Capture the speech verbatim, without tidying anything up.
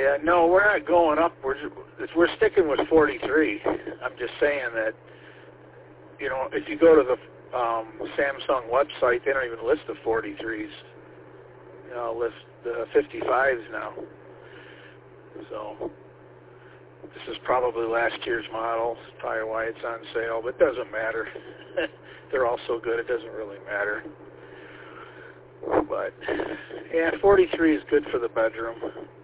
Yeah, no, we're not going up. We're we're sticking with forty-three. I'm just saying that, you know, if you go to the um, Samsung website, they don't even list the forty-threes. You know, list the fifty-fives now. So this is probably last year's model. That's probably why it's on sale, but it doesn't matter. They're all so good, it doesn't really matter. But, yeah, forty-three is good for the bedroom.